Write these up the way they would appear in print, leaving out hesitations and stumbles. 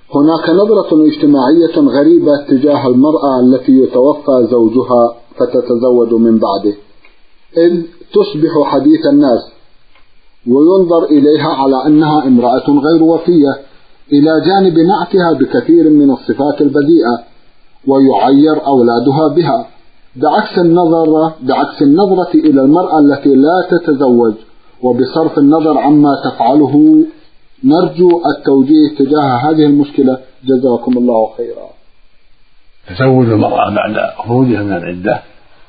هناك نظرة اجتماعية غريبة تجاه المرأة التي يتوفى زوجها فتتزوج من بعده، إذ تصبح حديث الناس وينظر إليها على أنها امرأة غير وفية، إلى جانب نعتها بكثير من الصفات البذيئة، ويعير أولادها بها، بعكس النظرة إلى المرأة التي لا تتزوج. وبصرف النظر عما تفعله نرجو التوجيه تجاه هذه المشكلة، جزاكم الله خيرا. تزوج المرأة بعد خروجها من العدة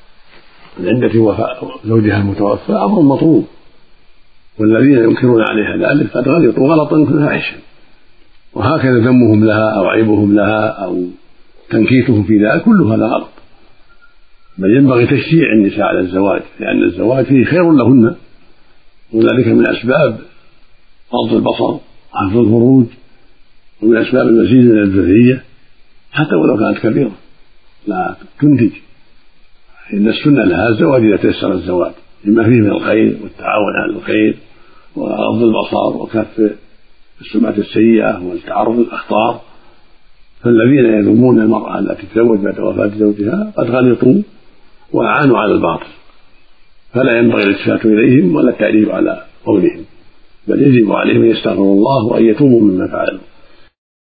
وفاة زوجها المتوفى أمر مطلوب، والذين ينكرون عليها ذلك قد غلطوا غلطا فاحشا، وهكذا ذمهم لها أو عيبهم لها أو تنكيتهم في ذلك كل هذا غلط، بل ينبغي تشجيع النساء على الزواج، لأن الزواج فيه خير لهن، وذلك من أسباب غض البصر وحفظ الفروج، ومن أسباب المزيد من الذرية حتى ولو كانت كبيرة لا تنتج. إن السنة لها الزواج إذا تيسر الزواج، لما فيه من الخير والتعاون على الخير وغض البصر وكف السمعة السيئة والتعرض للأخطار. فالذين يذمون المرأة التي تتزوج بعد وفاة زوجها قد غلطوا وأعانوا على الباطل، فلا ينبغي الالتفات إليهم ولا التعريف على قولهم، بل يجب عليهم أن يستغفروا الله وأن يتوبوا مما فعلوا.